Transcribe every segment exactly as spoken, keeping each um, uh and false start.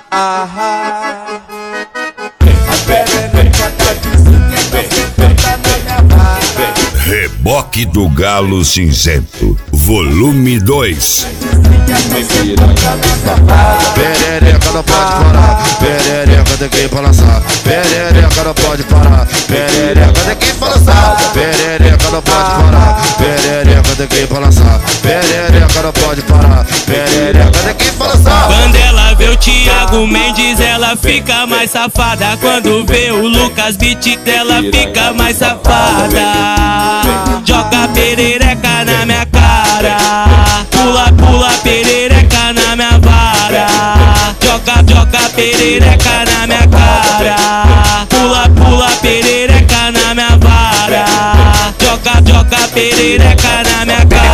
Ahá. A perereca da vizinha tá sentada na minha vara. Reboque do Galo Cinzento, volume dois. Perereca não pode parar, perereca tem que balançar. Perereca não pode parar, perereca tem que balançar. Perereca não pode parar, perereca tem que balançar. Perereca não pode parar, perereca tem que balançar. Quando ela vê o Thiago Mendes, ela fica mais safada. Quando vê o Lucas Beat, ela fica mais safada. Joga perereca na minha cara, pula, pula perereca na minha vara. Joga, joga perereca na minha cara, pula, pula perereca na minha vara. Joga, joga perereca na minha cara.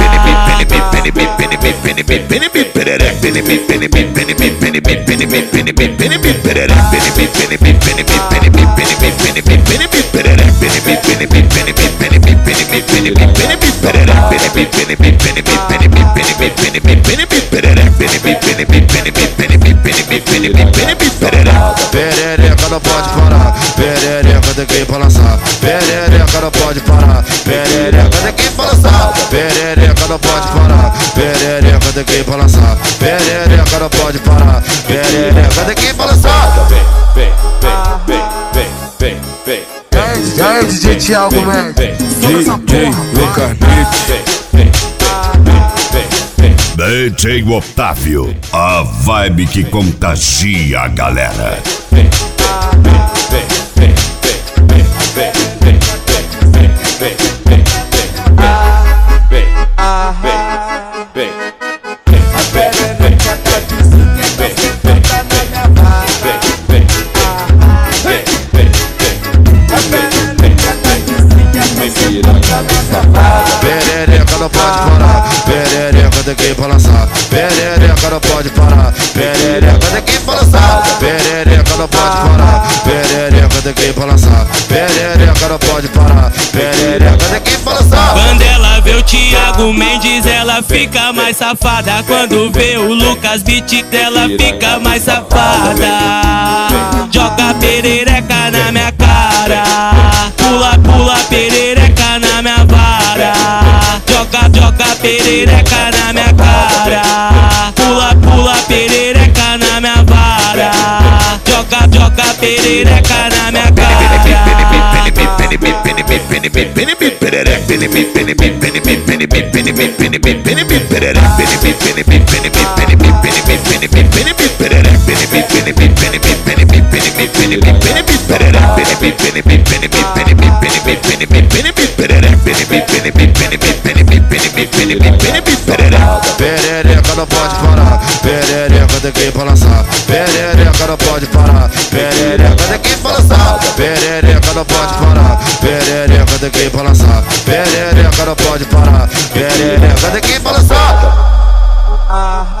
Perereca não pode parar, perereca tem que balançar. Perereca não pode parar, perereca tem que balançar. Perereca não pode parar, perereca tem que balançar. Perereca não pode parar, perereca tem que balançar. Vem, vem, vem, vem, vem, vem. E aí, D J Thiago Mendes, D J Lucas D J Otávio, a vibe que contagia a galera. Perereca não pode parar, perereca tem que balançar. Perereca não pode parar, perereca tem que balançar. Perereca não pode parar, perereca tem que balançar. Perereca não pode parar, perereca tem que balançar. Quando ela vê o Thiago Mendes, ela fica mais safada. Quando vê o Lucas Beat, ela fica mais safada. Joga perereca na minha cara, pula, pula perereca na minha vara. Joga, joga perereca na minha cara, pula, pula perereca na minha vara. Joga, joga perereca na minha cara. Perereca não pode parar, perereca tem que balançar. Perereca não pode parar, perereca tem que balançar. Perereca não pode parar, perereca tem que balançar. Perereca não pode parar, perereca tem que balançar.